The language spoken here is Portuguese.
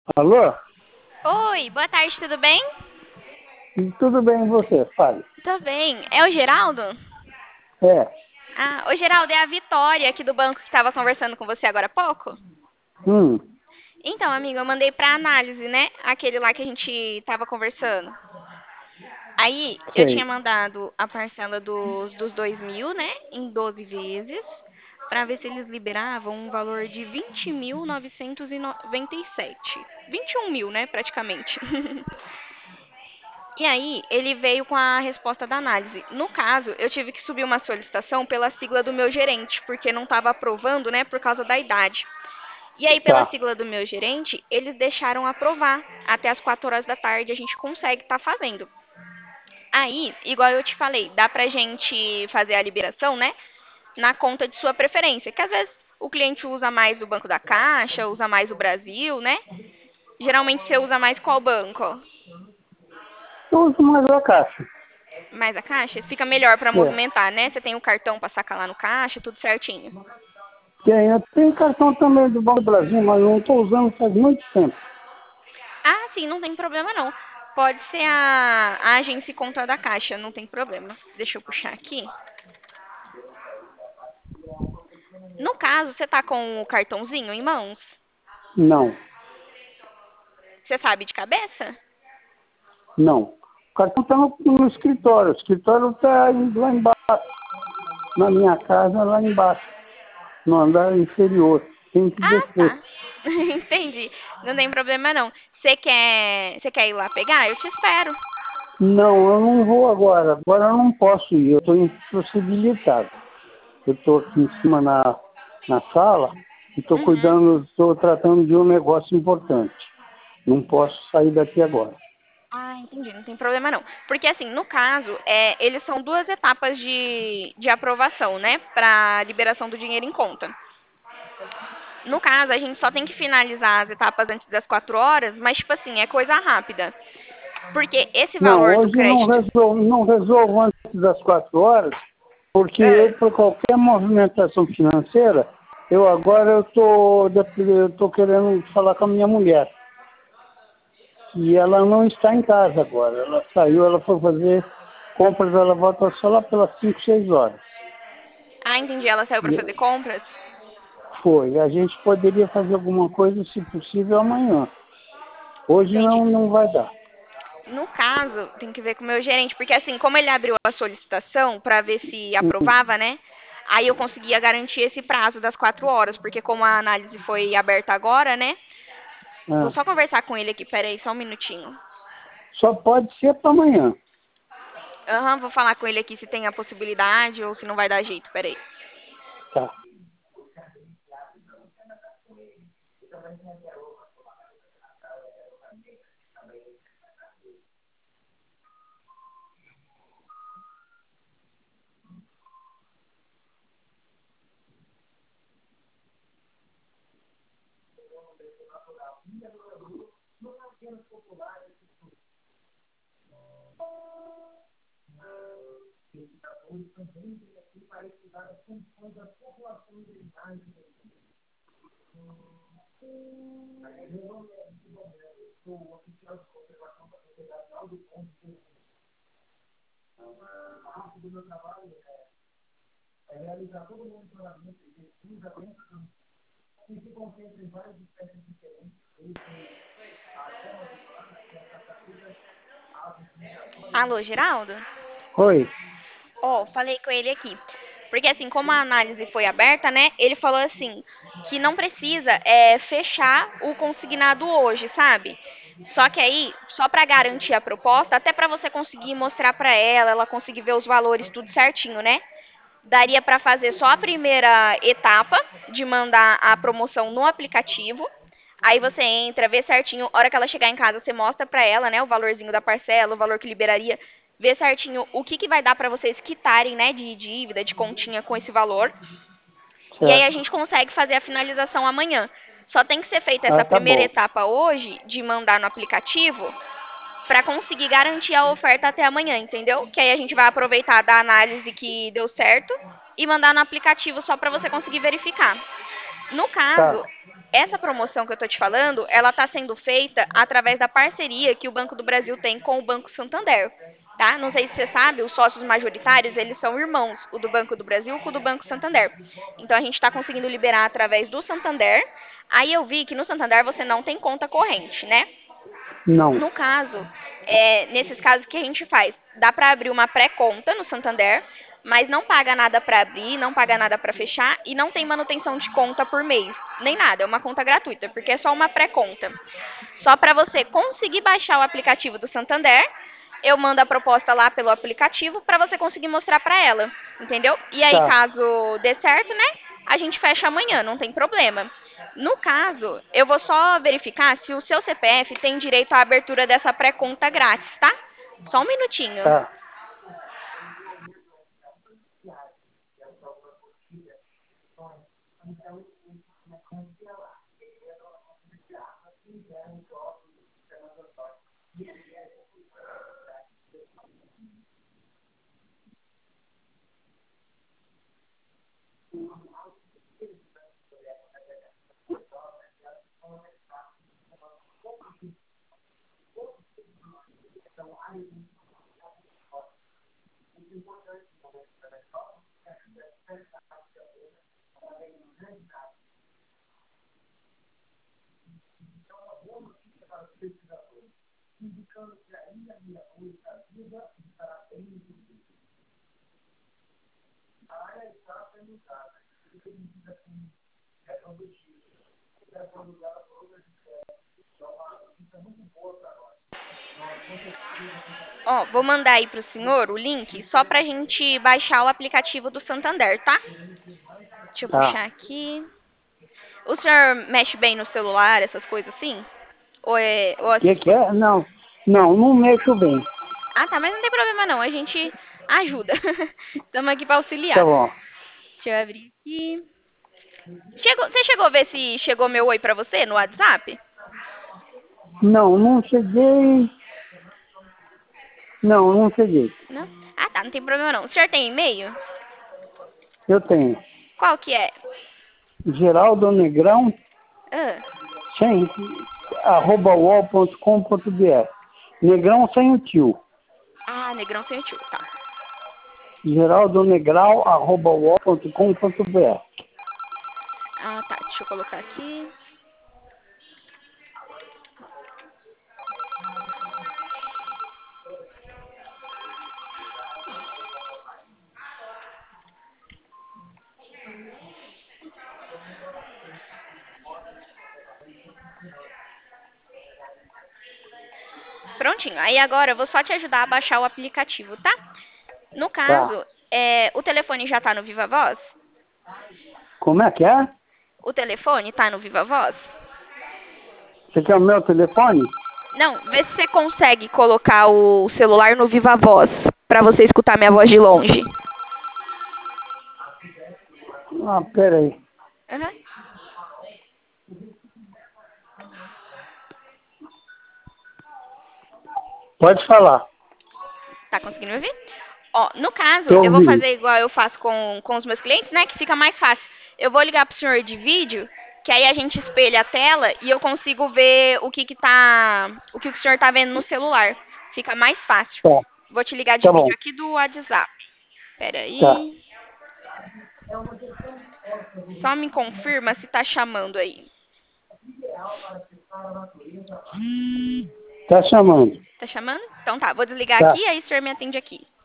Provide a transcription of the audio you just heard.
Alô? Oi, boa tarde, tudo bem? Tudo bem e você? Fale. Tô bem. É o Geraldo? É. Ah, o Geraldo é a Vitória aqui do banco que estava conversando com você agora há pouco. Hum, Então, amigo, eu mandei pra análise, né? Aquele lá que a gente tava conversando. Aí, eu tinha sei. mandado a parcela dos 2.000, né? Em 12 vezes, pra ver se eles liberavam um valor de 20.997. 21.000, né? Praticamente. E aí, ele veio com a resposta da análise. No caso, eu tive que subir uma solicitação pela sigla do meu gerente, porque não estava aprovando, né, por causa da idade. E aí, pela Tá. sigla do meu gerente, eles deixaram aprovar. Até as 4 horas da tarde a gente consegue estar fazendo. Aí, igual eu te falei, dá pra gente fazer a liberação, né, na conta de sua preferência, que às vezes o cliente usa mais o Banco da Caixa, usa mais o Brasil, né? Geralmente você usa mais qual banco? Eu uso mais a caixa. Mais a caixa? Fica melhor para É. movimentar, né? Você tem o cartão para sacar lá no caixa, tudo certinho. Eu tenho cartão também do Banco do Brasil, mas não estou usando faz muito tempo. Ah, sim, não tem problema não. Pode ser a agência e conta da caixa, não tem problema. Deixa eu puxar aqui. No caso, você tá com o cartãozinho em mãos? Não, Você sabe de cabeça? não. O cartão está no escritório. O escritório está lá embaixo, na minha casa, lá embaixo, no andar inferior. Tem que Ah, descer. tá. Entendi. Não tem problema não. Você quer ir lá pegar? Eu te espero. Não, eu não vou agora. Agora eu não posso ir. Eu estou impossibilitado. Eu estou aqui em cima na sala e estou Uhum. cuidando, estou tratando de um negócio importante. Não posso sair daqui agora. Ah, entendi, não tem problema não. Porque assim, no caso, eles são duas etapas de aprovação, né? Para liberação do dinheiro em conta. No caso, a gente só tem que finalizar as etapas antes das 4 horas, mas tipo assim, é coisa rápida. Porque esse Não, valor do hoje crédito. não resolvo antes das 4 horas, porque eu, É. para qualquer movimentação financeira, eu agora eu tô querendo falar com a minha mulher. E ela não está em casa agora. Ela saiu, ela foi fazer compras, ela volta só lá pelas 5, 6 horas. Ah, entendi, ela saiu para E fazer compras? foi. A gente poderia fazer alguma coisa, se possível, amanhã. Hoje Entendi. não vai dar. No caso, tem que ver com o meu gerente, porque assim, como ele abriu a solicitação para ver se Hum, aprovava, né? Aí eu conseguia garantir esse prazo das 4 horas, porque como a análise foi aberta agora, né? Vou ah. só conversar com ele aqui, peraí, só um minutinho. Só pode ser para amanhã. Aham, vou falar com ele aqui se tem a possibilidade ou se não vai dar jeito, peraí. Tá. Alô, Geraldo? Oi. Ó, falei com ele aqui. Porque assim, como a análise foi aberta, né? Ele falou assim que não precisa fechar o consignado hoje, sabe? Só que aí, só para garantir a proposta, até para você conseguir mostrar para ela, ela conseguir ver os valores tudo certinho, né? Daria para fazer só a primeira etapa de mandar a promoção no aplicativo. Aí você entra, vê certinho, a hora que ela chegar em casa, você mostra pra ela, né, o valorzinho da parcela, o valor que liberaria, vê certinho o que vai dar pra vocês quitarem, né, de dívida, de continha com esse valor. E aí a Certo. gente consegue fazer a finalização amanhã. Só tem que ser feita Ah, essa tá primeira bom. etapa hoje de mandar no aplicativo para conseguir garantir a oferta até amanhã, entendeu? Que aí a gente vai aproveitar da análise que deu certo e mandar no aplicativo só para você conseguir verificar. No caso, Tá. essa promoção que eu tô te falando, ela tá sendo feita através da parceria que o Banco do Brasil tem com o Banco Santander, tá? Não sei se você sabe, os sócios majoritários, eles são irmãos, o do Banco do Brasil com o do Banco Santander. Então a gente está conseguindo liberar através do Santander. Aí eu vi que no Santander você não tem conta corrente, né? Não. No caso, nesses casos que a gente faz, dá para abrir uma pré-conta no Santander, mas não paga nada para abrir, não paga nada para fechar e não tem manutenção de conta por mês, nem nada, é uma conta gratuita, porque é só uma pré-conta. Só para você conseguir baixar o aplicativo do Santander, eu mando a proposta lá pelo aplicativo para você conseguir mostrar para ela, entendeu? E aí, Tá. caso dê certo, né? A gente fecha amanhã, não tem problema. No caso, eu vou só verificar se o seu CPF tem direito à abertura dessa pré-conta grátis, tá? Só um minutinho. Tá. Ó, vou mandar aí pro senhor o link só pra gente baixar o aplicativo do Santander, tá? Deixa eu Tá. puxar aqui. O senhor mexe bem no celular, essas coisas assim? Ou O que que é? Não. Não, não mexo bem. Ah, tá, mas não tem problema não, a gente ajuda. Estamos aqui para Tá auxiliar. bom. Deixa eu abrir aqui. Você chegou a ver se chegou meu oi pra você no WhatsApp? Não, não cheguei. Não, não cheguei. Não? Ah, tá, não tem problema não. O senhor tem e-mail? Eu tenho. Qual que é? Geraldo Negrão, Ah, sem, @uol.com.br. Negrão sem o tio. Negrão sem o tio, tá. geraldonegral@uol.com.br. Ah, tá, deixa eu colocar aqui. Prontinho. Aí agora eu vou só te ajudar a baixar o aplicativo, tá? No Tá. caso, o telefone já tá no Viva Voz? Como é que é? O telefone tá no Viva Voz? Você quer o meu telefone? Não, vê se você consegue colocar o celular no Viva Voz pra você escutar minha voz de longe. Ah, peraí. Aham. Pode falar. Tá conseguindo me ouvir? Ó, no caso, Tô eu vou ouvindo. fazer igual eu faço com os meus clientes, né? Que fica mais fácil. Eu vou ligar pro senhor de vídeo, que aí a gente espelha a tela e eu consigo ver o que o senhor tá vendo no celular. Fica mais fácil. Tá. Vou te ligar de Tá vídeo bom. aqui do WhatsApp. Pera Tá. aí. Só me confirma se tá chamando aí. Tá chamando. Tá chamando? Então tá, vou desligar Tá. aqui, aí o senhor me atende aqui.